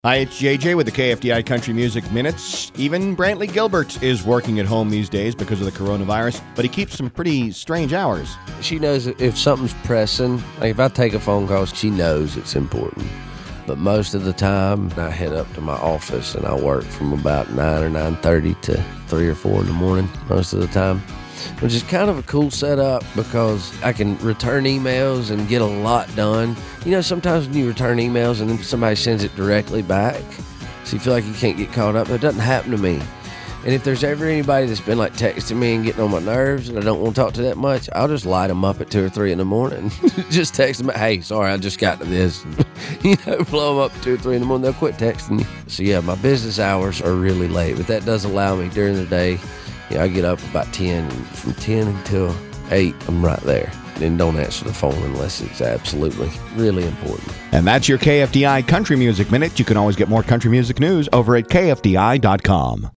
Hi, it's JJ with the KFDI Country Music Minutes. Even Brantley Gilbert is working at home these days because of the coronavirus, but he keeps some pretty strange hours. She knows if something's pressing, like if I take a phone call, she knows it's important. But most of the time, I head up to my office and I work from about 9 or 9:30 to 3 or 4 in the morning most of the time, which is kind of a cool setup because I can return emails and get a lot done. You know, sometimes when you return emails and then somebody sends it directly back, so you feel like you can't get caught up. That doesn't happen to me. And if there's ever anybody that's been like texting me and getting on my nerves and I don't want to talk to that much, I'll just light them up at 2 or 3 in the morning. Just text them, hey, sorry, I just got to this. You know, blow them up at 2 or 3 in the morning. They'll quit texting you. So yeah, my business hours are really late, but that does allow me during the day. You know, I get up about 10, and from 10 until 8, I'm right there. And don't answer the phone unless it's absolutely really important. And that's your KFDI Country Music Minute. You can always get more country music news over at KFDI.com.